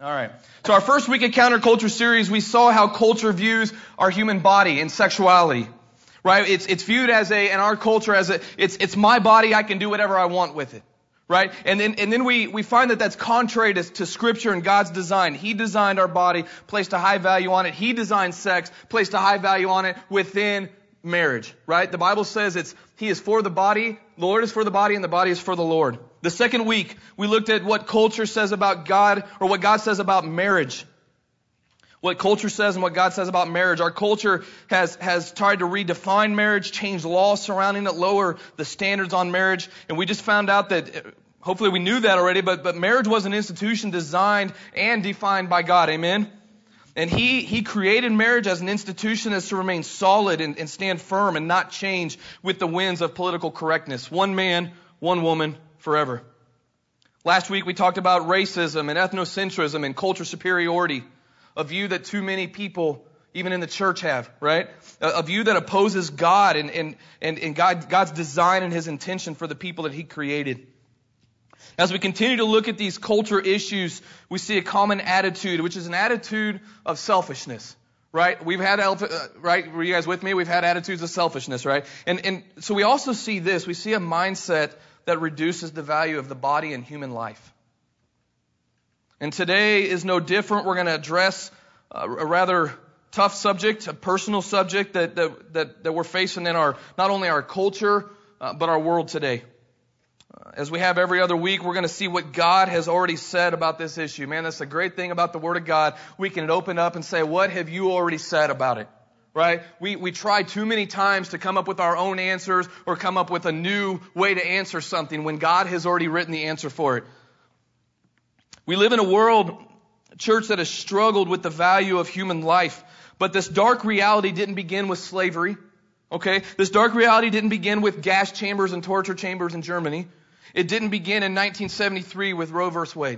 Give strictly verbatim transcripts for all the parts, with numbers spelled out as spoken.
All right. So our first week of Counterculture series, we saw how culture views our human body and sexuality. Right? It's it's viewed as a in our culture as a it's it's my body, I can do whatever I want with it. Right? And then and then we we find that that's contrary to, to Scripture and God's design. He designed our body, placed a high value on it. He designed sex, placed a high value on it within marriage. Right? The Bible says it's He is for the body, the Lord is for the body, and the body is for the Lord. The second week, we looked at what culture says about God, or what God says about marriage. What culture says and what God says about marriage. Our culture has, has tried to redefine marriage, change laws surrounding it, lower the standards on marriage. And we just found out that, hopefully we knew that already, but, but marriage was an institution designed and defined by God. Amen? And He, He created marriage as an institution as to remain solid and, and stand firm and not change with the winds of political correctness. One man, one woman, forever. Last week we talked about racism and ethnocentrism and culture superiority. A view that too many people, even in the church, have, right? A, a view that opposes God and, and, and, and God, God's design and His intention for the people that He created. As we continue to look at these culture issues, we see a common attitude, which is an attitude of selfishness, right? We've had, uh, right? Were you guys with me? We've had attitudes of selfishness, right? And, and so we also see this. We see a mindset that reduces the value of the body and human life. And today is no different. We're going to address a rather tough subject, a personal subject that that that, that we're facing in our not only our culture, uh, but our world today. Uh, as we have every other week, we're going to see what God has already said about this issue. Man, that's the great thing about the Word of God. We can open up and say, what have you already said about it? Right? We, we try too many times to come up with our own answers or come up with a new way to answer something when God has already written the answer for it. We live in a world, a church, that has struggled with the value of human life. But this dark reality didn't begin with slavery. Okay? This dark reality didn't begin with gas chambers and torture chambers in Germany. It didn't begin in nineteen seventy-three with Roe versus Wade.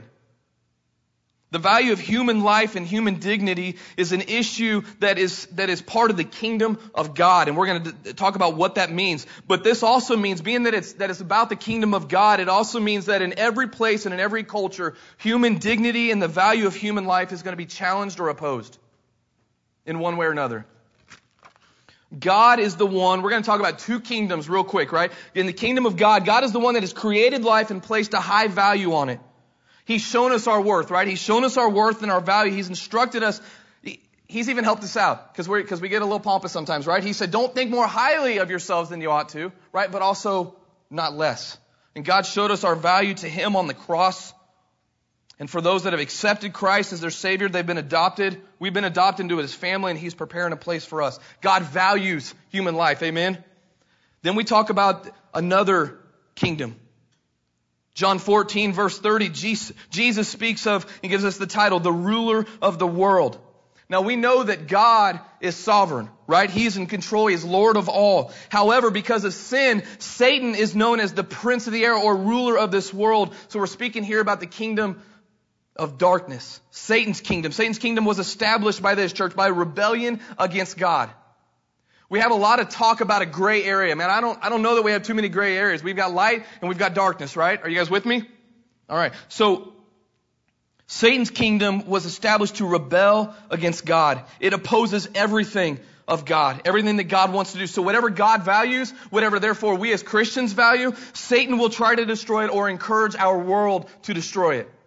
The value of human life and human dignity is an issue that is that is part of the kingdom of God, and we're going to talk about what that means. But this also means, being that it's that it's about the kingdom of God, it also means that in every place and in every culture, human dignity and the value of human life is going to be challenged or opposed in one way or another. God is the one, we're going to talk about two kingdoms real quick, right? In the kingdom of God, God is the one that has created life and placed a high value on it. He's shown us our worth, right? He's shown us our worth and our value. He's instructed us. He's even helped us out because we because we get a little pompous sometimes, right? He said, don't think more highly of yourselves than you ought to, right? But also not less. And God showed us our value to Him on the cross. And for those that have accepted Christ as their Savior, they've been adopted. We've been adopted into His family, and He's preparing a place for us. God values human life. Amen? Then we talk about another kingdom. John fourteen, verse thirty, Jesus speaks of, He gives us the title, the ruler of the world. Now we know that God is sovereign, right? He's in control. He is Lord of all. However, because of sin, Satan is known as the prince of the air or ruler of this world. So we're speaking here about the kingdom of darkness. Satan's kingdom. Satan's kingdom was established by this church by rebellion against God. We have a lot of talk about a gray area. Man, I don't, I don't know that we have too many gray areas. We've got light and we've got darkness, right? Are you guys with me? All right. So, Satan's kingdom was established to rebel against God. It opposes everything of God, everything that God wants to do. So whatever God values, whatever therefore we as Christians value, Satan will try to destroy it or encourage our world to destroy it.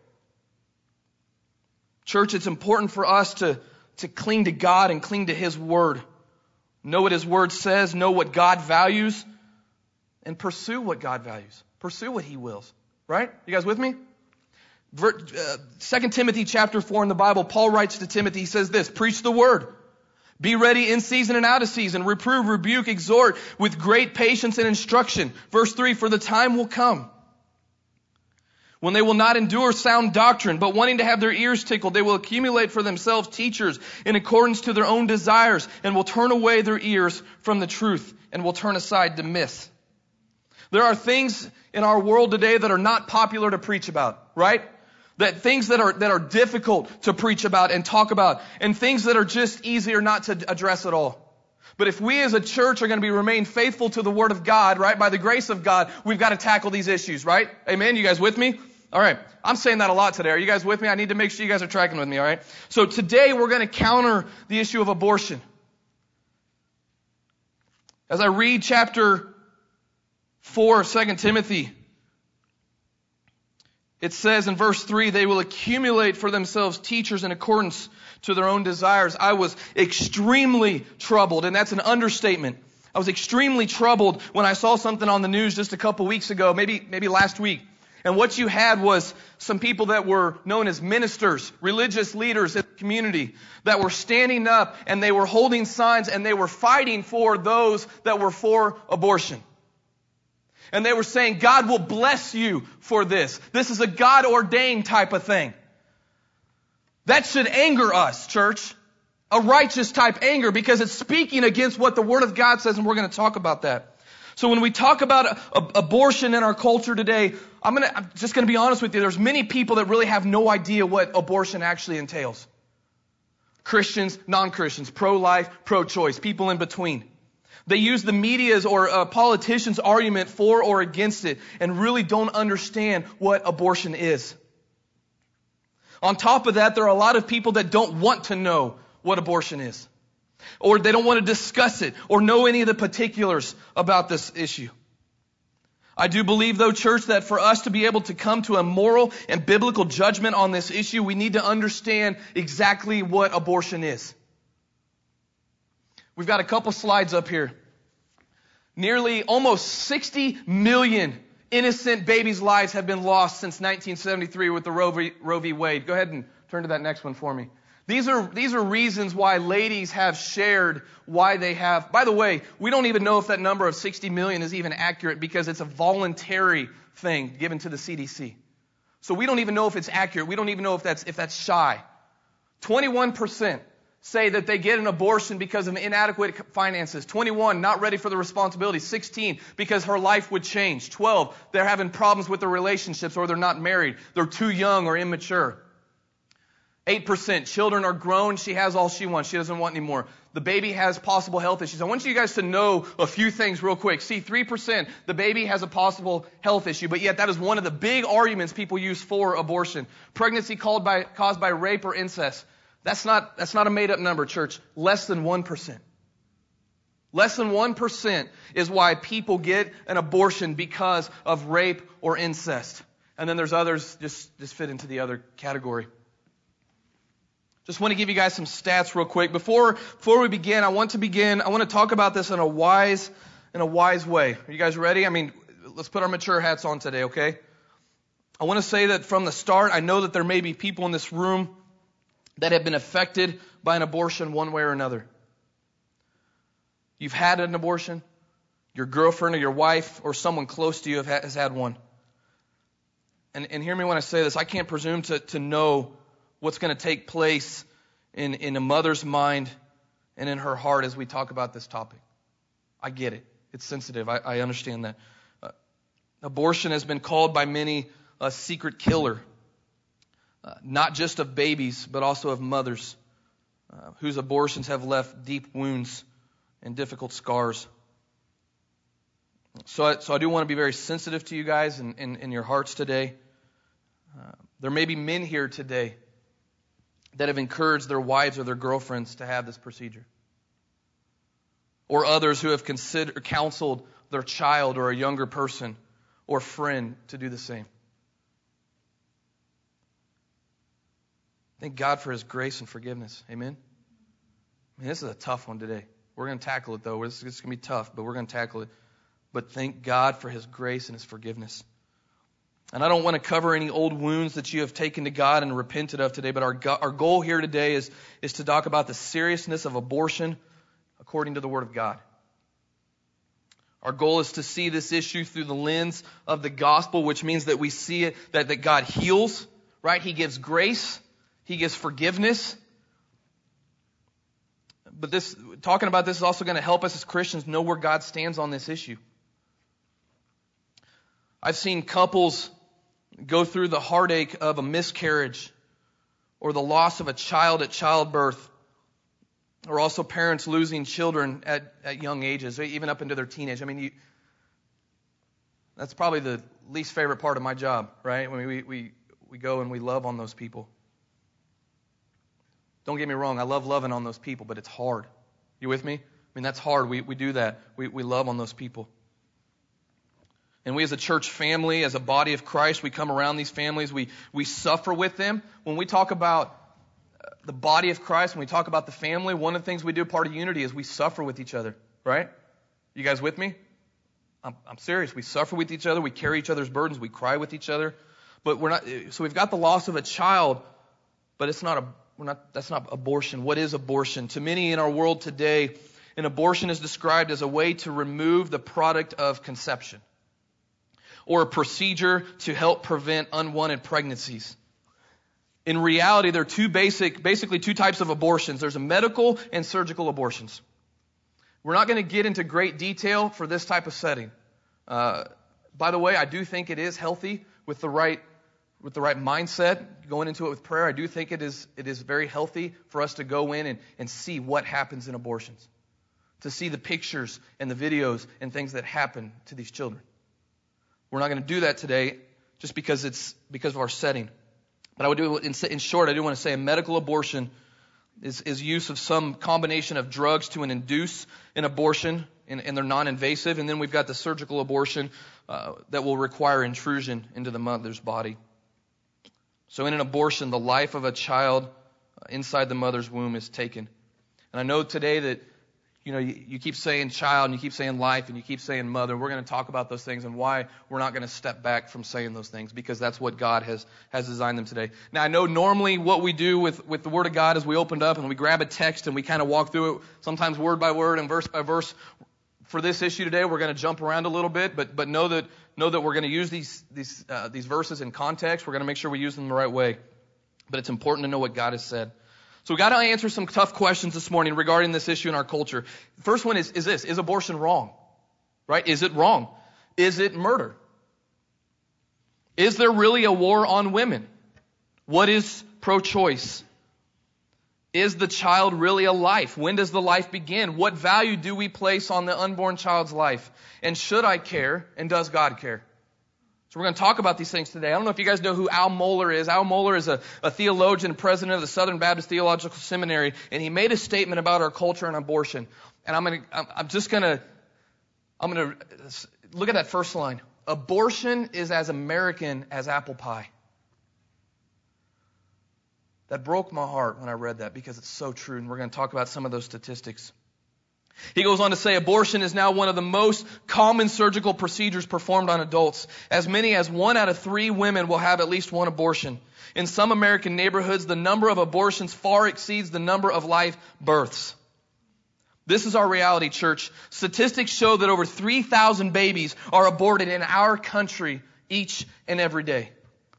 Church, it's important for us to, to cling to God and cling to His Word. Know what His Word says, know what God values, and pursue what God values. Pursue what He wills. Right? You guys with me? Second Timothy chapter four in the Bible, Paul writes to Timothy, he says this, preach the Word. Be ready in season and out of season. Reprove, rebuke, exhort with great patience and instruction. Verse three, for the time will come when they will not endure sound doctrine, but wanting to have their ears tickled, they will accumulate for themselves teachers in accordance to their own desires, and will turn away their ears from the truth, and will turn aside to myths. There are things in our world today that are not popular to preach about, right? That things that are that are difficult to preach about and talk about, and things that are just easier not to address at all. But if we as a church are going to be remain faithful to the Word of God, right, by the grace of God, we've got to tackle these issues, right? Amen? You guys with me? All right. I'm saying that a lot today. Are you guys with me? I need to make sure you guys are tracking with me, all right? So today we're going to counter the issue of abortion. As I read chapter four of Second Timothy, it says in verse three, they will accumulate for themselves teachers in accordance to their own desires. I was extremely troubled, and that's an understatement. I was extremely troubled when I saw something on the news just a couple weeks ago, maybe maybe last week. And what you had was some people that were known as ministers, religious leaders in the community that were standing up and they were holding signs and they were fighting for those that were for abortion. And they were saying, God will bless you for this. This is a God-ordained type of thing. That should anger us, church. A righteous type anger, because it's speaking against what the Word of God says, and we're going to talk about that. So when we talk about a, a, abortion in our culture today, I'm, gonna, I'm just going to be honest with you. There's many people that really have no idea what abortion actually entails. Christians, non-Christians, pro-life, pro-choice, people in between. They use the media's or uh, politicians' argument for or against it and really don't understand what abortion is. On top of that, there are a lot of people that don't want to know what abortion is. Or they don't want to discuss it or know any of the particulars about this issue. I do believe, though, church, that for us to be able to come to a moral and biblical judgment on this issue, we need to understand exactly what abortion is. We've got a couple slides up here. Nearly almost sixty million innocent babies' lives have been lost since nineteen seventy-three with the Roe v. Roe v. Wade. Go ahead and turn to that next one for me. These are, these are reasons why ladies have shared why they have. By the way, we don't even know if that number of sixty million is even accurate because it's a voluntary thing given to the C D C. So we don't even know if it's accurate. We don't even know if that's, if that's shy. twenty-one percent say that they get an abortion because of inadequate finances. twenty-one, not ready for the responsibility. sixteen, because her life would change. twelve, they're having problems with their relationships or they're not married. They're too young or immature. eight percent, children are grown. She has all she wants. She doesn't want any more. The baby has possible health issues. I want you guys to know a few things real quick. See, three percent, the baby has a possible health issue, but yet that is one of the big arguments people use for abortion. Pregnancy caused by, caused by rape or incest. That's not, that's not a made-up number, church. Less than one percent. Less than one percent is why people get an abortion because of rape or incest. And then there's others just, just fit into the other category. Just want to give you guys some stats real quick. Before, before we begin, I want to begin, I want to talk about this in a wise, in a wise way. Are you guys ready? I mean, let's put our mature hats on today, okay? I want to say that from the start, I know that there may be people in this room that have been affected by an abortion one way or another. You've had an abortion. Your girlfriend or your wife or someone close to you have ha- has had one. And, and hear me when I say this. I can't presume to, to know what's going to take place in, in a mother's mind and in her heart as we talk about this topic. I get it. It's sensitive. I, I understand that. Uh, abortion has been called by many a secret killer. Uh, not just of babies, but also of mothers uh, whose abortions have left deep wounds and difficult scars. So I, so I do want to be very sensitive to you guys and in, in, in your hearts today. Uh, there may be men here today that have encouraged their wives or their girlfriends to have this procedure. Or others who have considered, counseled their child or a younger person or friend to do the same. Thank God for His grace and forgiveness. Amen? I mean, this is a tough one today. We're going to tackle it, though. It's, it's going to be tough, but we're going to tackle it. But thank God for His grace and His forgiveness. And I don't want to cover any old wounds that you have taken to God and repented of today, but our, go- our goal here today is, is to talk about the seriousness of abortion according to the Word of God. Our goal is to see this issue through the lens of the gospel, which means that we see it, that, that God heals, right? He gives grace. He gives forgiveness. But this, talking about this is also going to help us as Christians know where God stands on this issue. I've seen couples go through the heartache of a miscarriage or the loss of a child at childbirth, or also parents losing children at, at young ages, even up into their teenage. I mean, you, That's probably the least favorite part of my job, right? When we, we, we go and we love on those people. Don't get me wrong, I love loving on those people, but it's hard. You with me? I mean, that's hard. We, we do that. We, we love on those people. And we as a church family, as a body of Christ, we come around these families. We, we suffer with them. When we talk about the body of Christ, when we talk about the family, one of the things we do, part of unity, is we suffer with each other, right? You guys with me? I'm, I'm serious. We suffer with each other. We carry each other's burdens. We cry with each other. But we're not, so we've got the loss of a child, but it's not a, we're not, that's not abortion. What is abortion? To many in our world today, an abortion is described as a way to remove the product of conception, or a procedure to help prevent unwanted pregnancies. In reality, there are two basic, basically two types of abortions. There's a medical and surgical abortions. We're not going to get into great detail for this type of setting. Uh, by the way, I do think it is healthy with the right, with the right mindset, going into it with prayer. I do think it is, it is very healthy for us to go in and, and see what happens in abortions, to see the pictures and the videos and things that happen to these children. We're not going to do that today just because it's because of our setting. But I would do in, in short, I do want to say a medical abortion is, is use of some combination of drugs to induce an abortion, and, and they're non-invasive. And then we've got the surgical abortion uh, that will require intrusion into the mother's body. So in an abortion, the life of a child inside the mother's womb is taken. And I know today that You know, you, you keep saying child and you keep saying life and you keep saying mother. We're going to talk about those things and why we're not going to step back from saying those things, because that's what God has, has designed them today. Now, I know normally what we do with, with the Word of God is we opened up and we grab a text and we kind of walk through it, sometimes word by word and verse by verse. For this issue today, we're going to jump around a little bit, but but know that know that we're going to use these these uh, these verses in context. We're going to make sure we use them the right way. But it's important to know what God has said. So we've got to answer some tough questions this morning regarding this issue in our culture. The first one is, is this. Is abortion wrong? Right? Is it wrong? Is it murder? Is there really a war on women? What is pro-choice? Is the child really a life? When does the life begin? What value do we place on the unborn child's life? And should I care? And does God care? So we're going to talk about these things today. I don't know if you guys know who Al Mohler is. Al Mohler is a, a theologian, president of the Southern Baptist Theological Seminary, and he made a statement about our culture and abortion. And I'm going to, I'm, I'm just going to, I'm going to look at that first line. Abortion is as American as apple pie. That broke my heart when I read that, because it's so true, and we're going to talk about some of those statistics. He goes on to say abortion is now one of the most common surgical procedures performed on adults. As many as one out of three women will have at least one abortion. In some American neighborhoods, the number of abortions far exceeds the number of live births. This is our reality, church. Statistics show that over three thousand babies are aborted in our country each and every day.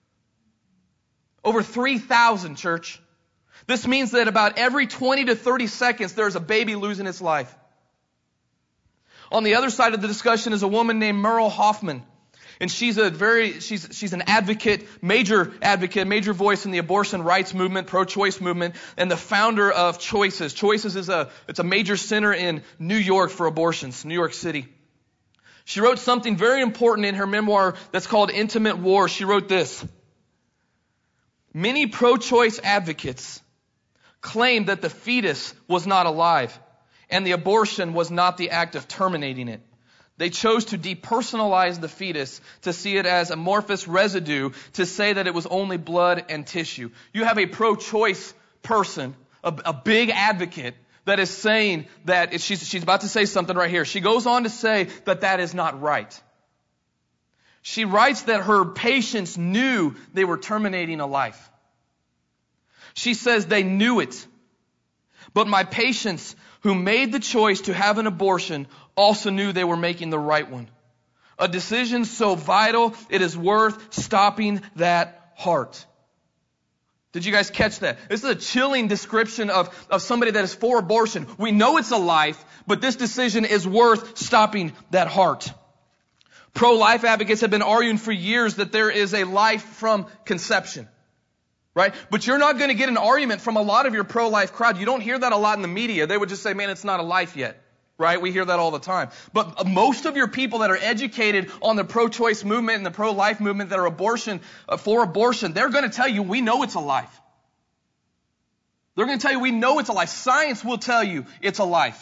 Over three thousand, church. This means that about every twenty to thirty seconds, there's a baby losing its life. On the other side of the discussion is a woman named Merle Hoffman. And she's a very, she's, she's an advocate, major advocate, major voice in the abortion rights movement, pro-choice movement, and the founder of Choices. Choices is a, it's a major center in New York for abortions, New York City. She wrote something very important in her memoir that's called Intimate War. She wrote this. Many pro-choice advocates claimed that the fetus was not alive and the abortion was not the act of terminating it. They chose to depersonalize the fetus, to see it as amorphous residue, to say that it was only blood and tissue. You have a pro-choice person, a, a big advocate, that is saying that, if she's, she's about to say something right here. She goes on to say that that is not right. She writes that her patients knew they were terminating a life. She says they knew it. But my patients who made the choice to have an abortion also knew they were making the right one. A decision so vital, it is worth stopping that heart. Did you guys catch that? This is a chilling description of, of somebody that is for abortion. We know it's a life, but this decision is worth stopping that heart. Pro-life advocates have been arguing for years that there is a life from conception. Right? But you're not going to get an argument from a lot of your pro-life crowd. You don't hear that a lot in the media. They would just say, man, it's not a life yet. right? We hear that all the time. But most of your people that are educated on the pro-choice movement and the pro-life movement that are abortion, uh, for abortion, they're going to tell you, we know it's a life. They're going to tell you, we know it's a life. Science will tell you it's a life.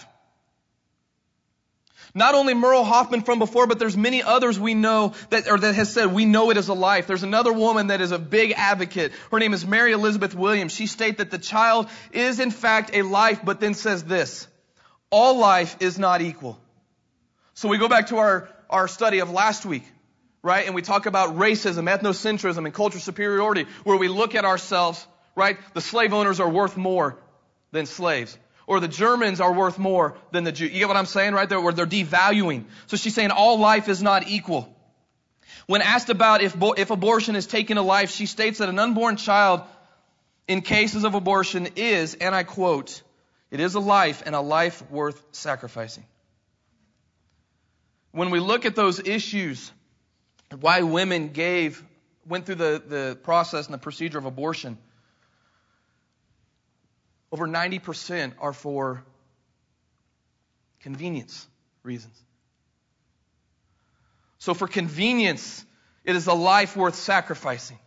Not only Merle Hoffman from before, but there's many others we know that, or that has said, we know it is a life. There's another woman that is a big advocate. Her name is Mary Elizabeth Williams. She states that the child is in fact a life, but then says this, all life is not equal. So we go back to our, our study of last week, right? And we talk about racism, ethnocentrism, and cultural superiority, where we look at ourselves, right? The slave owners are worth more than slaves. Or the Germans are worth more than the Jews. You get what I'm saying, right? They're, where they're devaluing. So she's saying all life is not equal. When asked about if, if abortion is taking a life, she states that an unborn child in cases of abortion is, and I quote, it is a life and a life worth sacrificing. When we look at those issues, why women gave, went through the, the process and the procedure of abortion, over ninety percent are for convenience reasons. So for convenience, it is a life worth sacrificing.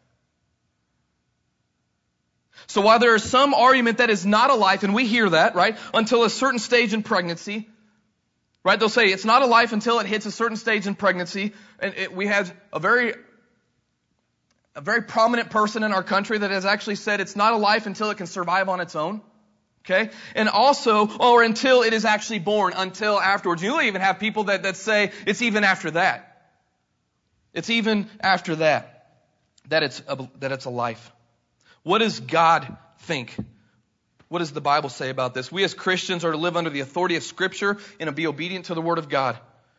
So while there is some argument that is not a life, and we hear that, right, until a certain stage in pregnancy, right, they'll say it's not a life until it hits a certain stage in pregnancy, and it, we have a very a very prominent person in our country that has actually said it's not a life until it can survive on its own. Okay? And also, or until it is actually born, until afterwards. You'll even have people that, that say it's even after that. It's even after that, that it's a, that it's a life. What does God think? What does the Bible say about this? We as Christians are to live under the authority of Scripture and to be obedient to the Word of God.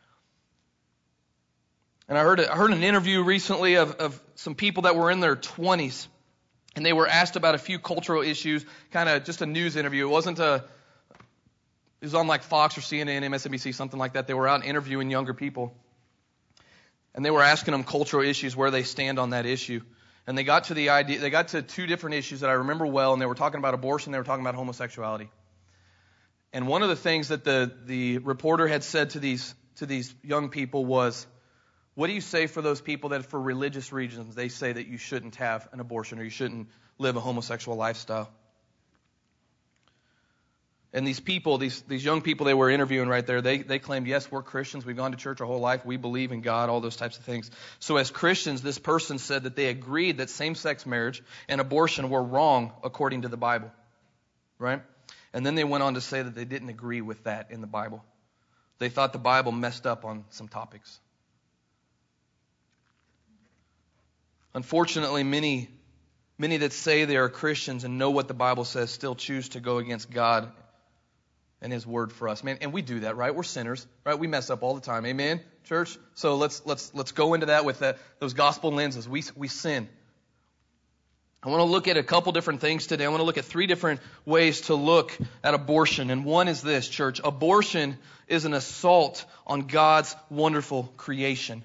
And I heard, I heard an interview recently of, of some people that were in their twenties. And they were asked about a few cultural issues, kind of just a news interview. It wasn't a, it was on like Fox or C N N, M S N B C, something like that. They were out interviewing younger people. And they were asking them cultural issues, where they stand on that issue. And they got to the idea, they got to two different issues that I remember well, and they were talking about abortion, they were talking about homosexuality. And one of the things that the, the reporter had said to these, to these young people was, what do you say for those people that for religious reasons they say that you shouldn't have an abortion or you shouldn't live a homosexual lifestyle? And these people, these, these young people they were interviewing right there, they, they claimed, yes, we're Christians. We've gone to church our whole life. We believe in God, all those types of things. So as Christians, this person said that they agreed that same-sex marriage and abortion were wrong according to the Bible. Right? And then they went on to say that they didn't agree with that in the Bible. They thought the Bible messed up on some topics. Unfortunately, many, many that say they are Christians and know what the Bible says still choose to go against God and His Word for us. Man, and we do that, right? We're sinners, right? We mess up all the time. Amen, church? So let's let's let's go into that with that, those gospel lenses. We we sin. I want to look at a couple different things today. I want to look at three different ways to look at abortion. And one is this, church. Abortion is an assault on God's wonderful creation.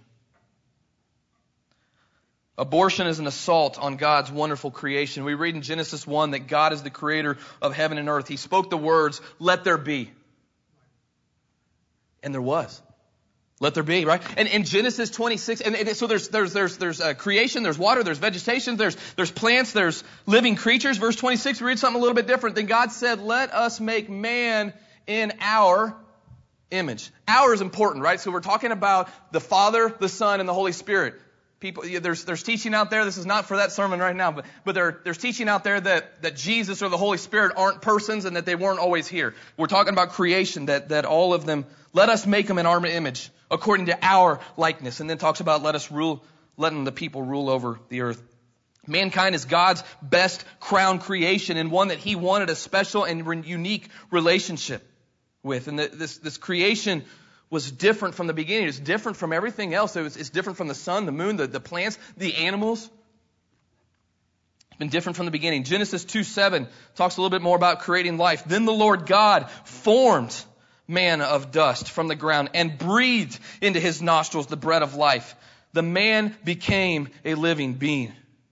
Abortion is an assault on God's wonderful creation. We read in Genesis one that God is the creator of heaven and earth. He spoke the words, let there be. And there was. Let there be, right? And in Genesis twenty-six, and, and so there's there's there's there's uh, creation, there's water, there's vegetation, there's there's plants, there's living creatures. Verse twenty-six, we read something a little bit different. Then God said, let us make man in our image. Our is important, right? So we're talking about the Father, the Son, and the Holy Spirit. People, there's there's teaching out there. This is not for that sermon right now, but but there, there's teaching out there that that Jesus or the Holy Spirit aren't persons and that they weren't always here. We're talking about creation, that that all of them, let us make them in our image, according to our likeness, and then talks about let us rule, letting the people rule over the earth. Mankind is God's best crown creation and one that He wanted a special and unique relationship with, and the, this this creation was different from the beginning. It was different from everything else. It was, it's different from the sun, the moon, the, the plants, the animals. It's been different from the beginning. Genesis two seven talks a little bit more about creating life. Then the Lord God formed man of dust from the ground and breathed into his nostrils the breath of life. The man became a living being.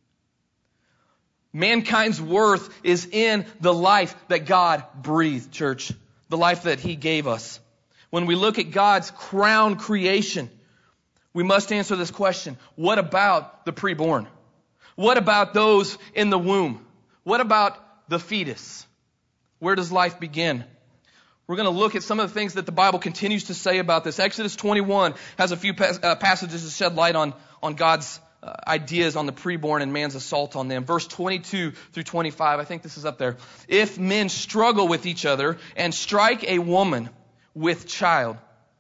Mankind's worth is in the life that God breathed, church. The life that He gave us. When we look at God's crown creation, we must answer this question. What about the preborn? What about those in the womb? What about the fetus? Where does life begin? We're going to look at some of the things that the Bible continues to say about this. Exodus twenty-one has a few pas- uh, passages that shed light on, on God's uh, ideas on the preborn and man's assault on them. Verse twenty-two through twenty-five, I think this is up there. If men struggle with each other and strike a woman with child.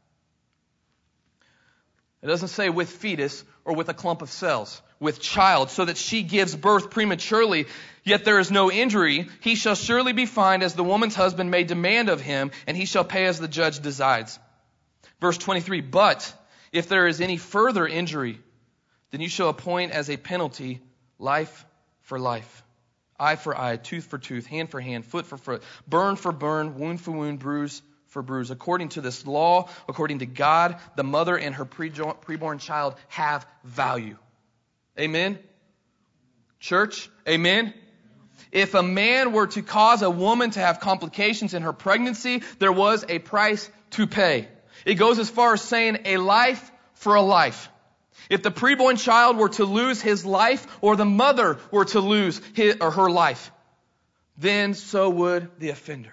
It doesn't say with fetus or with a clump of cells. With child, so that she gives birth prematurely, yet there is no injury, he shall surely be fined as the woman's husband may demand of him, and he shall pay as the judge decides. Verse twenty-three, but if there is any further injury, then you shall appoint as a penalty life for life, eye for eye, tooth for tooth, hand for hand, foot for foot, burn for burn, wound for wound, bruise for bruise. According to this law, according to God, the mother and her preborn child have value. Amen? Church, amen? If a man were to cause a woman to have complications in her pregnancy, there was a price to pay. It goes as far as saying a life for a life. If the preborn child were to lose his life, or the mother were to lose his or her life, then so would the offender.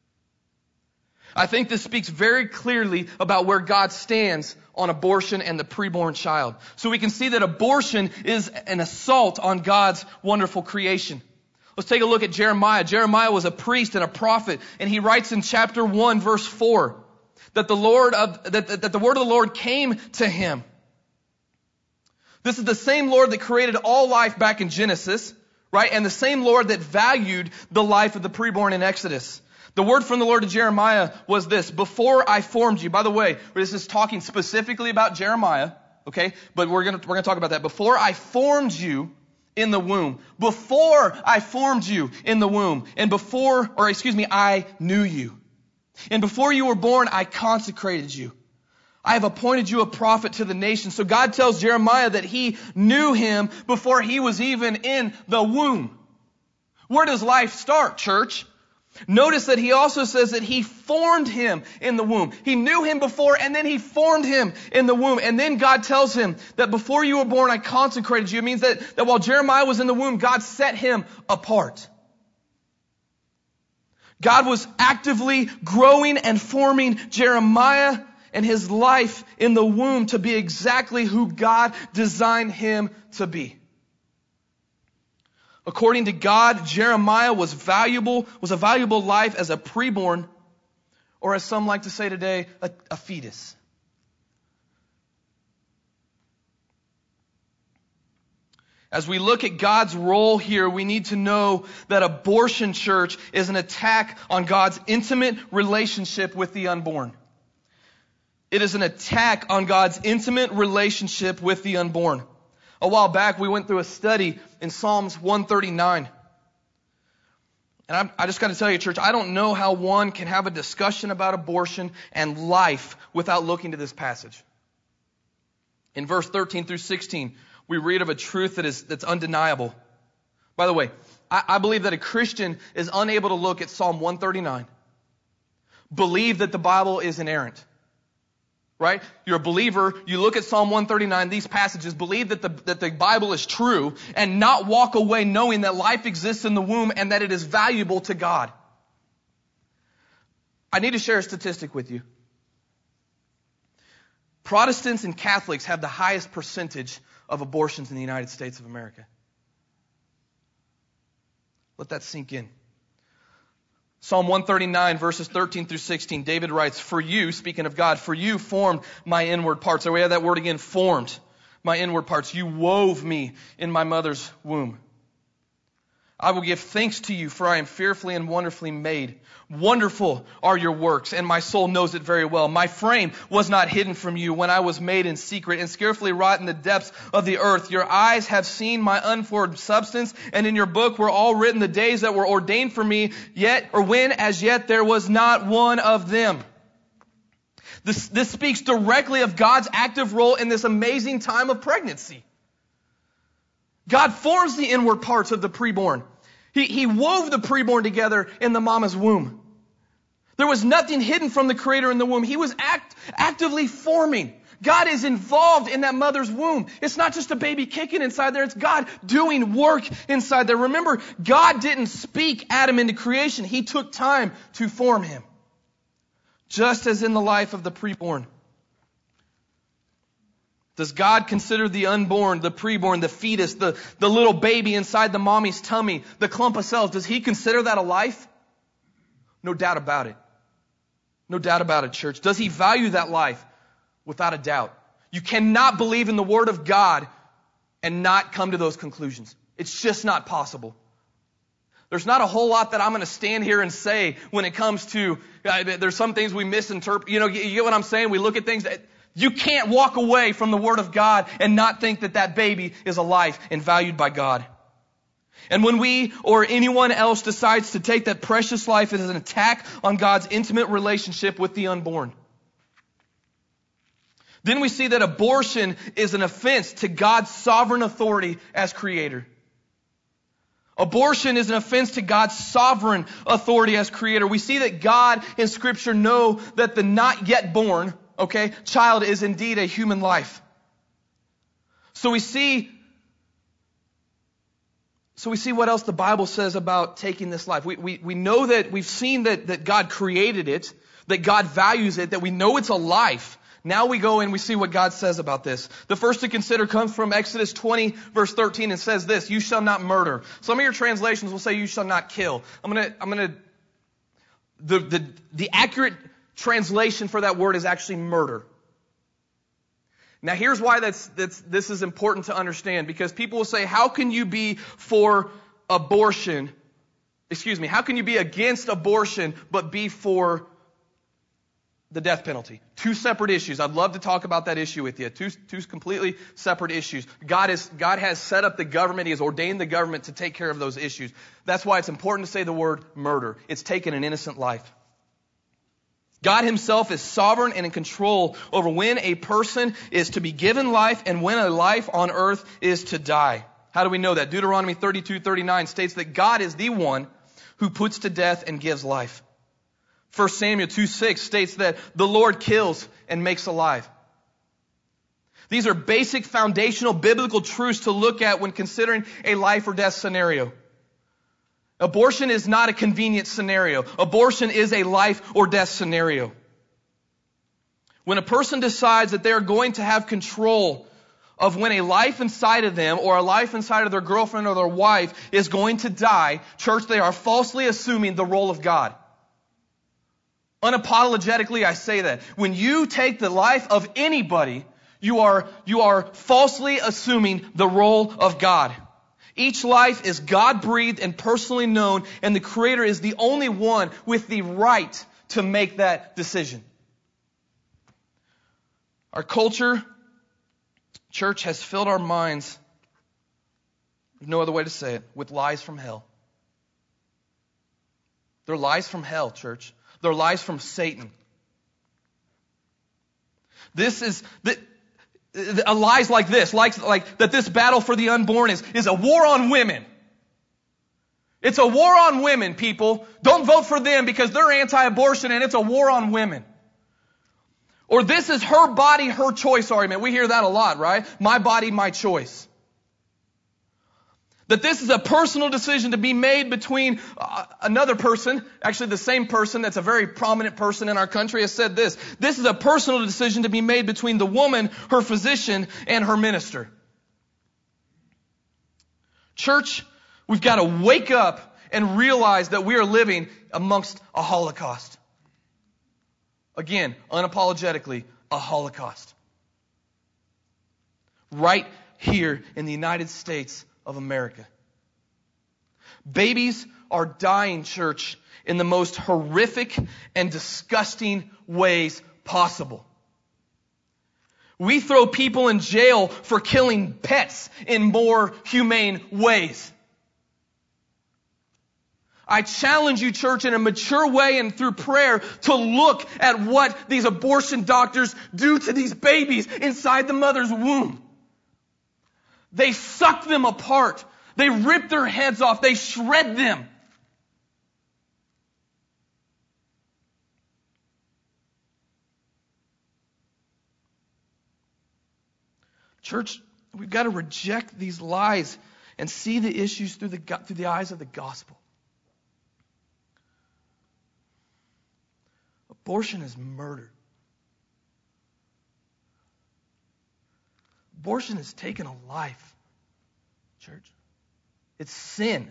I think this speaks very clearly about where God stands on abortion and the preborn child. So we can see that abortion is an assault on God's wonderful creation. Let's take a look at Jeremiah. Jeremiah was a priest and a prophet, and he writes in chapter one, verse four, that the Lord of that, that the word of the Lord came to him. This is the same Lord that created all life back in Genesis, right? And the same Lord that valued the life of the preborn in Exodus. The word from the Lord to Jeremiah was this: before I formed you. By the way, this is talking specifically about Jeremiah, okay? But we're going to we're going to talk about that. Before I formed you in the womb. Before I formed you in the womb. And before, or excuse me, I knew you. And before you were born, I consecrated you. I have appointed you a prophet to the nations. So God tells Jeremiah that he knew him before he was even in the womb. Where does life start, church? Notice that he also says that he formed him in the womb. He knew him before, and then he formed him in the womb. And then God tells him that before you were born, I consecrated you. It means that, that while Jeremiah was in the womb, God set him apart. God was actively growing and forming Jeremiah and his life in the womb to be exactly who God designed him to be. According to God, Jeremiah was valuable, was a valuable life as a preborn, or as some like to say today, a, a fetus. As we look at God's role here, we need to know that abortion, church, is an attack on God's intimate relationship with the unborn. It is an attack on God's intimate relationship with the unborn. A while back, we went through a study in Psalms one thirty-nine. And I'm, I just got to tell you, church, I don't know how one can have a discussion about abortion and life without looking to this passage. In verse thirteen through sixteen, we read of a truth that is that's undeniable. By the way, I, I believe that a Christian is unable to look at Psalm one thirty-nine, believe that the Bible is inerrant. Right? You're a believer, you look at Psalm one thirty-nine, these passages, believe that the, that the Bible is true, and not walk away knowing that life exists in the womb and that it is valuable to God. I need to share a statistic with you. Protestants and Catholics have the highest percentage of abortions in the United States of America. Let that sink in. Psalm one thirty-nine, verses thirteen through sixteen, David writes, "For you," speaking of God, "for you formed my inward parts." There we have that word again, formed my inward parts. You wove me in my mother's womb. I will give thanks to you, for I am fearfully and wonderfully made. Wonderful are your works, and my soul knows it very well. My frame was not hidden from you when I was made in secret and scarcely wrought in the depths of the earth. Your eyes have seen my unformed substance, and in your book were all written the days that were ordained for me, yet, or when as yet there was not one of them. This, this speaks directly of God's active role in this amazing time of pregnancy. God forms the inward parts of the preborn. He, he wove the preborn together in the mama's womb. There was nothing hidden from the Creator in the womb. He was act, actively forming. God is involved in that mother's womb. It's not just a baby kicking inside there. It's God doing work inside there. Remember, God didn't speak Adam into creation. He took time to form him. Just as in the life of the preborn. Does God consider the unborn, the preborn, the fetus, the, the little baby inside the mommy's tummy, the clump of cells, does he consider that a life? No doubt about it. No doubt about it, church. Does he value that life? Without a doubt. You cannot believe in the Word of God and not come to those conclusions. It's just not possible. There's not a whole lot that I'm going to stand here and say when it comes to, uh, there's some things we misinterpret. You know, you, you get what I'm saying? We look at things that you can't walk away from the Word of God and not think that that baby is a life and valued by God. And when we or anyone else decides to take that precious life as an attack on God's intimate relationship with the unborn, then we see that abortion is an offense to God's sovereign authority as Creator. Abortion is an offense to God's sovereign authority as Creator. We see that God in Scripture know that the not yet born, okay, child is indeed a human life. So we see, so we see what else the Bible says about taking this life. We, we, we know that we've seen that, that God created it, that God values it, that we know it's a life. Now we go and we see what God says about this. The first to consider comes from Exodus twenty, verse thirteen, and says this: you shall not murder. Some of your translations will say you shall not kill. I'm gonna, I'm gonna, the, the, the accurate translation for that word is actually murder. Now here's why that's, that's, this is important to understand, because people will say, how can you be for abortion? Excuse me, how can you be against abortion but be for the death penalty? Two separate issues. I'd love to talk about that issue with you. Two, two completely separate issues. God is, God has set up the government. He has ordained the government to take care of those issues. That's why it's important to say the word murder. It's taken an innocent life. God himself is sovereign and in control over when a person is to be given life and when a life on earth is to die. How do we know that? Deuteronomy thirty-two thirty-nine states that God is the one who puts to death and gives life. First Samuel two six states that the Lord kills and makes alive. These are basic foundational biblical truths to look at when considering a life or death scenario. Abortion is not a convenient scenario. Abortion is a life or death scenario. When a person decides that they are going to have control of when a life inside of them or a life inside of their girlfriend or their wife is going to die, church, they are falsely assuming the role of God. Unapologetically, I say that. When you take the life of anybody, you are, you are falsely assuming the role of God. Each life is God-breathed and personally known, and the Creator is the only one with the right to make that decision. Our culture, church, has filled our minds, there's no other way to say it, with lies from hell. They're lies from hell, church. They're lies from Satan. This is the, the, lies like this, like, like that this battle for the unborn is, is a war on women. It's a war on women, people. Don't vote for them because they're anti-abortion and it's a war on women. Or this is her body, her choice argument. We hear that a lot, right? My body, my choice. That this is a personal decision to be made between uh, another person. Actually, the same person that's a very prominent person in our country has said this. This is a personal decision to be made between the woman, her physician, and her minister. Church, we've got to wake up and realize that we are living amongst a Holocaust. Again, unapologetically, a Holocaust. Right here in the United States of America. Babies are dying, church, in the most horrific and disgusting ways possible. We throw people in jail for killing pets in more humane ways. I challenge you, church, in a mature way and through prayer to look at what these abortion doctors do to these babies inside the mother's womb. They suck them apart. They rip their heads off. They shred them. Church, we've got to reject these lies and see the issues through the, through the eyes of the gospel. Abortion is murder. Abortion has taken a life, church. It's sin.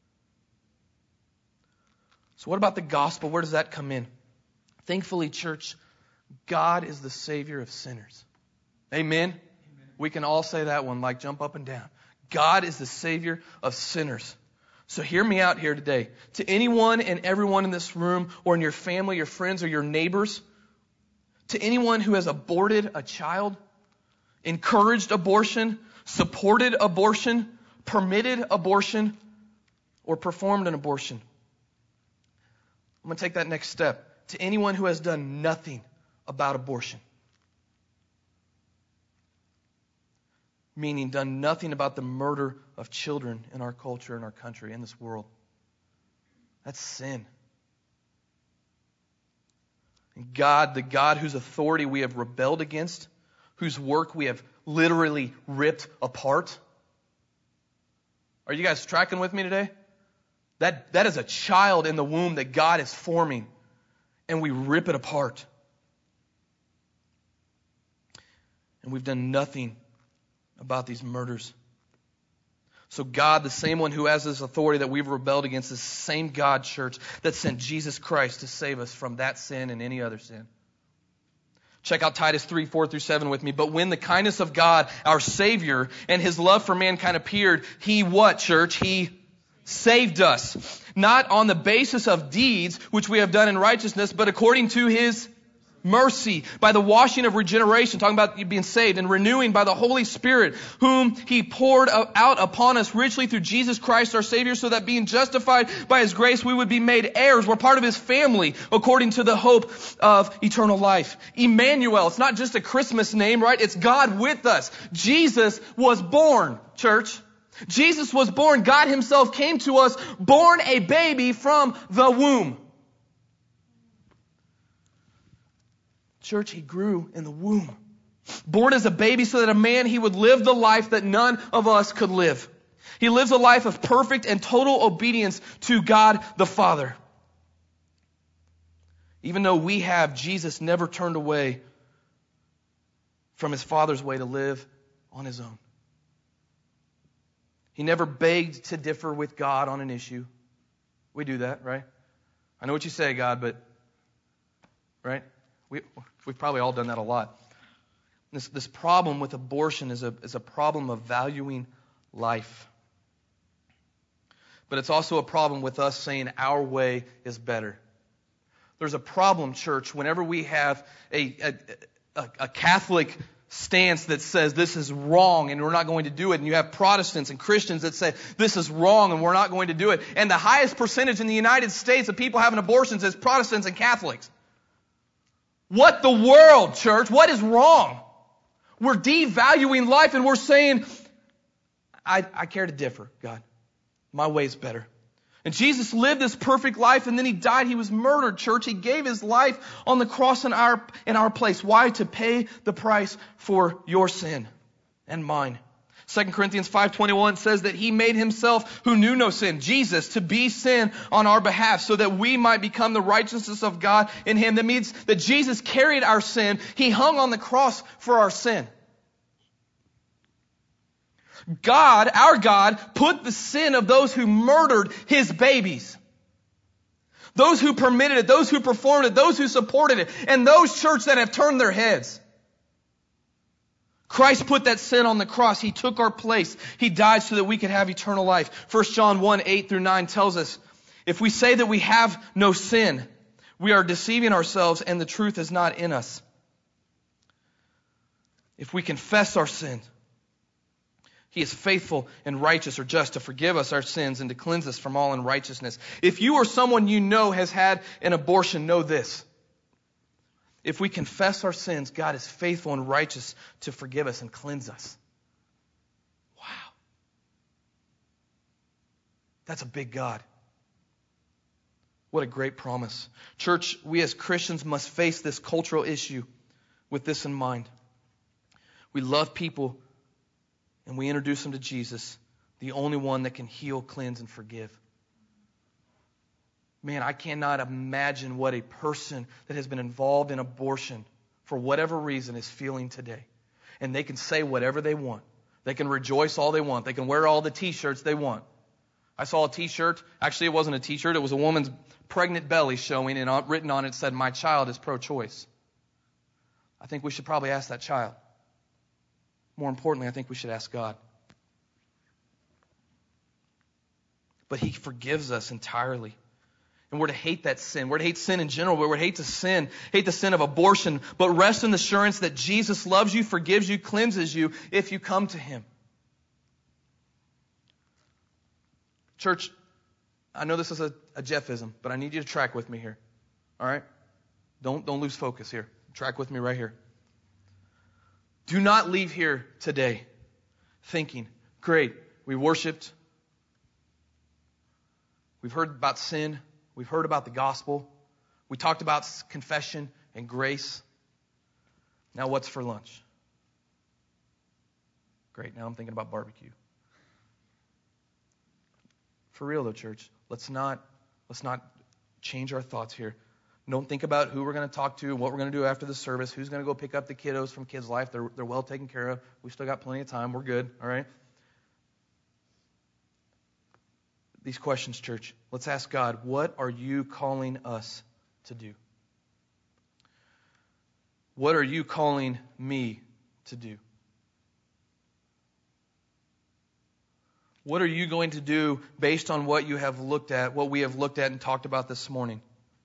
So what about the gospel? Where does that come in? Thankfully, church, God is the Savior of sinners. Amen? Amen. We can all say that one, like jump up and down. God is the Savior of sinners. So hear me out here today. To anyone and everyone in this room, or in your family, your friends, or your neighbors, to anyone who has aborted a child, encouraged abortion, supported abortion, permitted abortion, or performed an abortion, I'm going to take that next step. To anyone who has done nothing about abortion, meaning done nothing about the murder of children in our culture, in our country, in this world. That's sin. And God, the God whose authority we have rebelled against, whose work we have literally ripped apart. Are you guys tracking with me today? That, that is a child in the womb that God is forming, and we rip it apart. And we've done nothing about these murders. So God, the same one who has this authority that we've rebelled against, is the same God, church, that sent Jesus Christ to save us from that sin and any other sin. Check out Titus three, four through seven with me. But when the kindness of God, our Savior, and His love for mankind appeared, He what, church? He saved us. Not on the basis of deeds which we have done in righteousness, but according to His mercy, by the washing of regeneration, talking about being saved, and renewing by the Holy Spirit, whom He poured out upon us richly through Jesus Christ our Savior, so that being justified by His grace, we would be made heirs. We're part of His family, according to the hope of eternal life. Emmanuel, it's not just a Christmas name, right? It's God with us. Jesus was born, church. Jesus was born. God Himself came to us, born a baby from the womb. Church, He grew in the womb. Born as a baby so that a man, He would live the life that none of us could live. He lives a life of perfect and total obedience to God the Father. Even though we have, Jesus never turned away from His Father's way to live on His own. He never begged to differ with God on an issue. We do that, right? I know what you say, God, but, right? We, we've probably all done that a lot. This, this problem with abortion is a, is a problem of valuing life. But it's also a problem with us saying our way is better. There's a problem, church, whenever we have a, a, a, a Catholic stance that says this is wrong and we're not going to do it, and you have Protestants and Christians that say this is wrong and we're not going to do it. And the highest percentage in the United States of people having abortions is Protestants and Catholics. What the world, church? What is wrong? We're devaluing life and we're saying, I, I care to differ, God. My way's better. And Jesus lived this perfect life, and then He died. He was murdered, church. He gave His life on the cross in our, in our place. Why? To pay the price for your sin and mine. Second Corinthians five twenty-one says that He made Himself, who knew no sin, Jesus, to be sin on our behalf, so that we might become the righteousness of God in Him. That means that Jesus carried our sin. He hung on the cross for our sin. God, our God, put the sin of those who murdered His babies. Those who permitted it, those who performed it, those who supported it, and those, church, that have turned their heads. Christ put that sin on the cross. He took our place. He died so that we could have eternal life. First John one, eight through nine tells us, if we say that we have no sin, we are deceiving ourselves and the truth is not in us. If we confess our sins, He is faithful and righteous or just to forgive us our sins and to cleanse us from all unrighteousness. If you or someone you know has had an abortion, know this. If we confess our sins, God is faithful and righteous to forgive us and cleanse us. Wow. That's a big God. What a great promise. Church, we as Christians must face this cultural issue with this in mind. We love people and we introduce them to Jesus, the only one that can heal, cleanse, and forgive. Man, I cannot imagine what a person that has been involved in abortion for whatever reason is feeling today. And they can say whatever they want. They can rejoice all they want. They can wear all the t-shirts they want. I saw a t-shirt. Actually, it wasn't a t-shirt. It was a woman's pregnant belly showing, and written on it said, "My child is pro-choice." I think we should probably ask that child. More importantly, I think we should ask God. But He forgives us entirely. And we're to hate that sin. We're to hate sin in general. We're to hate the sin, hate the sin of abortion, but rest in the assurance that Jesus loves you, forgives you, cleanses you if you come to Him. Church, I know this is a, a Jeffism, but I need you to track with me here. All right? Don't, don't lose focus here. Track with me right here. Do not leave here today thinking, great, we worshiped, we've heard about sin, we've heard about the gospel, we talked about confession and grace. Now what's for lunch? Great, now I'm thinking about barbecue. For real though, church, let's not let's not change our thoughts here. Don't think about who we're going to talk to, what we're going to do after the service, who's going to go pick up the kiddos from Kids Life. They're, they're well taken care of. We've still got plenty of time. We're good, all right? These questions, church. Let's ask God, what are you calling us to do? What are you calling me to do? What are you going to do based on what you have looked at, what we have looked at and talked about this morning?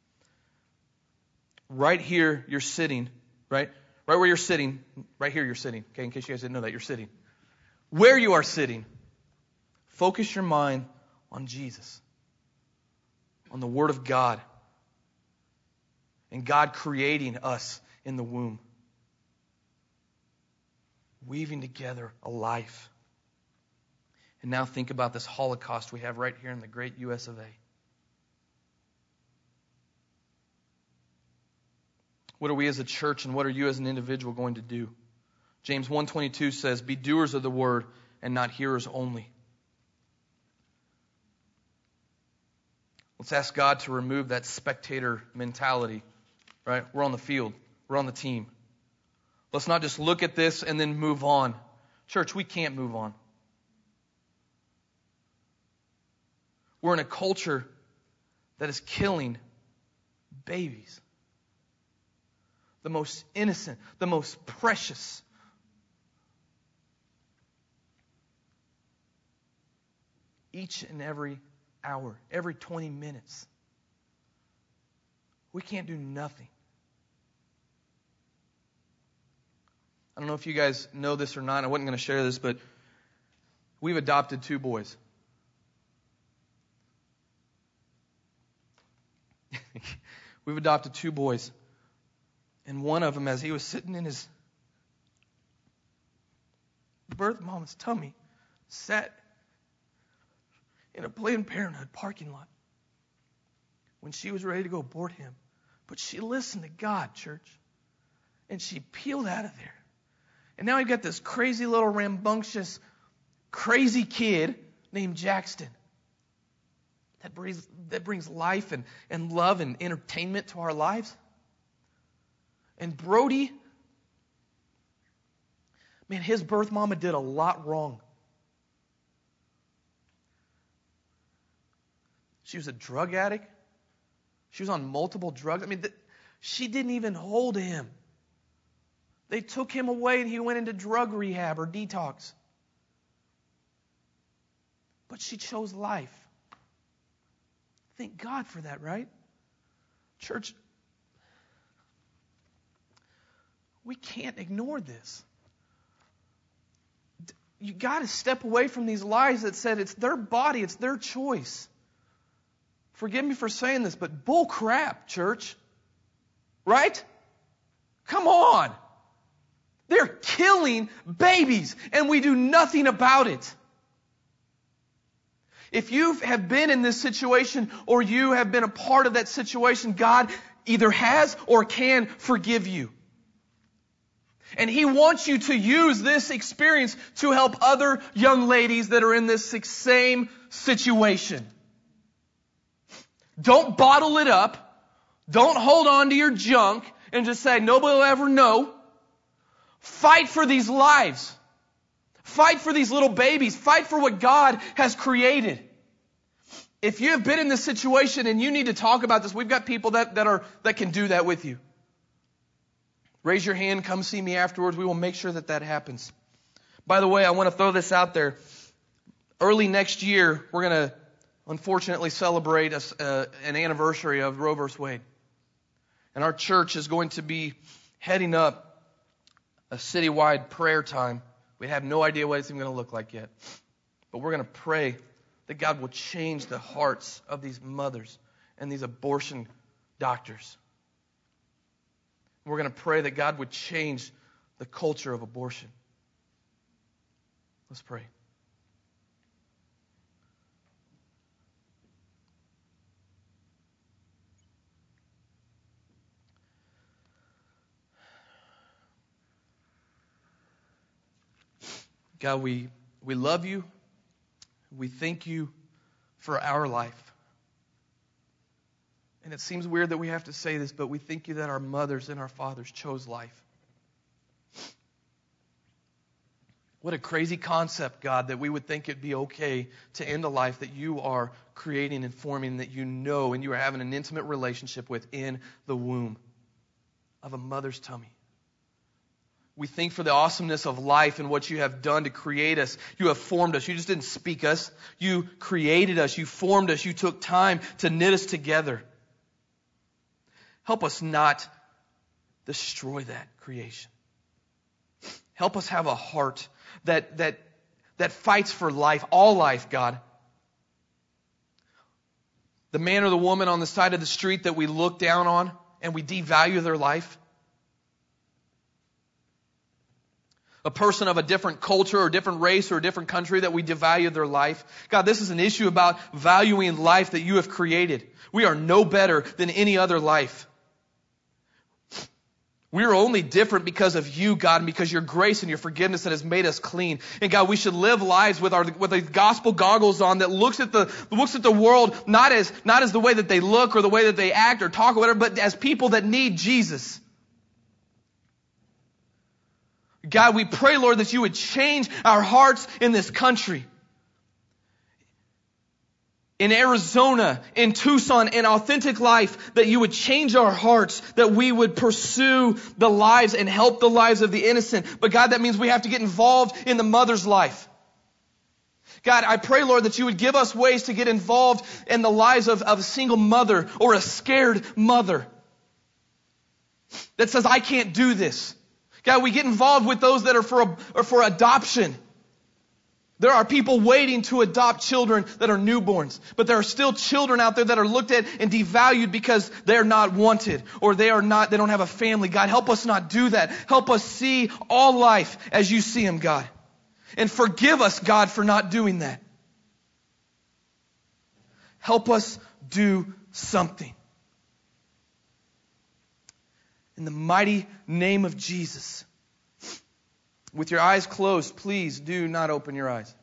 Right here, you're sitting, right? Right where you're sitting, right here you're sitting, okay, in case you guys didn't know that, you're sitting. Where you are sitting, focus your mind on Jesus, on the Word of God, and God creating us in the womb, weaving together a life. And now think about this Holocaust we have right here in the great U S of A. What are we as a church and what are you as an individual going to do? James one twenty-two says, "Be doers of the word and not hearers only." Let's ask God to remove that spectator mentality, right? We're on the field. We're on the team. Let's not just look at this and then move on. Church, we can't move on. We're in a culture that is killing babies. The most innocent, the most precious. Each and every hour, every twenty minutes. We can't do nothing. I don't know if you guys know this or not. I wasn't going to share this, but we've adopted two boys. We've adopted two boys. And one of them, as he was sitting in his birth mom's tummy, sat in a Planned Parenthood parking lot when she was ready to go abort him. But she listened to God, church. And she peeled out of there. And now we've got this crazy little rambunctious, crazy kid named Jackson. That brings, that brings life and, and love and entertainment to our lives. And Brody, man, his birth mama did a lot wrong. She was a drug addict. She was on multiple drugs. I mean, th- she didn't even hold him. They took him away and he went into drug rehab or detox. But she chose life. Thank God for that, right? Church, we can't ignore this. You got to step away from these lies that said it's their body, it's their choice. Forgive me for saying this, but bull crap, church. Right? Come on. They're killing babies, and we do nothing about it. If you have been in this situation or you have been a part of that situation, God either has or can forgive you. And He wants you to use this experience to help other young ladies that are in this same situation. Don't bottle it up. Don't hold on to your junk and just say, nobody will ever know. Fight for these lives. Fight for these little babies. Fight for what God has created. If you have been in this situation and you need to talk about this, we've got people that, that are that can do that with you. Raise your hand, come see me afterwards. We will make sure that that happens. By the way, I want to throw this out there. Early next year, we're going to unfortunately celebrate a, uh, an anniversary of Roe versus Wade. And our church is going to be heading up a citywide prayer time. We have no idea what it's even going to look like yet. But we're going to pray that God will change the hearts of these mothers and these abortion doctors. We're going to pray that God would change the culture of abortion. Let's pray. God, we, we love you. We thank you for our life. And it seems weird that we have to say this, but we thank you that our mothers and our fathers chose life. What a crazy concept, God, that we would think it'd be okay to end a life that you are creating and forming, that you know and you are having an intimate relationship with in the womb of a mother's tummy. We think for the awesomeness of life and what you have done to create us. You have formed us. You just didn't speak us. You created us. You formed us. You took time to knit us together. Help us not destroy that creation. Help us have a heart that, that, that fights for life, all life, God. The man or the woman on the side of the street that we look down on and we devalue their life. A person of a different culture or different race or a different country that we devalue their life. God, this is an issue about valuing life that you have created. We are no better than any other life. We are only different because of you, God, and because your grace and your forgiveness that has made us clean. And God, we should live lives with our with the gospel goggles on that looks at the looks at the world not as not as the way that they look or the way that they act or talk or whatever, but as people that need Jesus. God, we pray, Lord, that you would change our hearts in this country. In Arizona, in Tucson, in Authentic Life, that you would change our hearts, that we would pursue the lives and help the lives of the innocent. But God, that means we have to get involved in the mother's life. God, I pray, Lord, that you would give us ways to get involved in the lives of, of a single mother or a scared mother that says, I can't do this. God, we get involved with those that are for, are for adoption. There are people waiting to adopt children that are newborns. But there are still children out there that are looked at and devalued because they're not wanted or they are not, they don't have a family. God, help us not do that. Help us see all life as you see them, God. And forgive us, God, for not doing that. Help us do something. In the mighty name of Jesus. With your eyes closed, please do not open your eyes.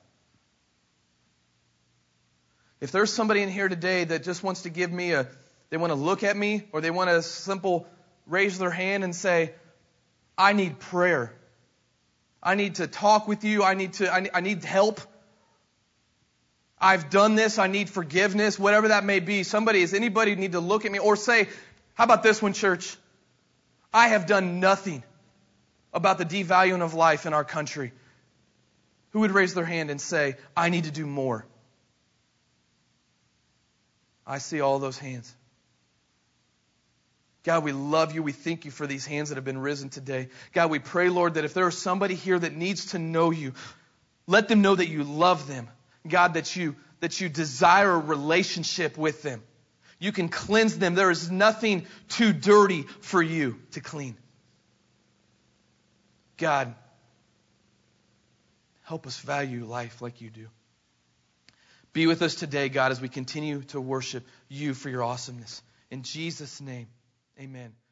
If there's somebody in here today that just wants to give me a, they want to look at me or they want to simple raise their hand and say, I need prayer. I need to talk with you. I need to, I need, I need help. I've done this. I need forgiveness, whatever that may be. Somebody, is anybody need to look at me or say, how about this one, church? I have done nothing about the devaluing of life in our country. Who would raise their hand and say, I need to do more? I see all those hands. God, we love you. We thank you for these hands that have been risen today. God, we pray, Lord, that if there is somebody here that needs to know you, let them know that you love them. God, that you, that you desire a relationship with them. You can cleanse them. There is nothing too dirty for you to clean. God, help us value life like you do. Be with us today, God, as we continue to worship you for your awesomeness. In Jesus' name, amen.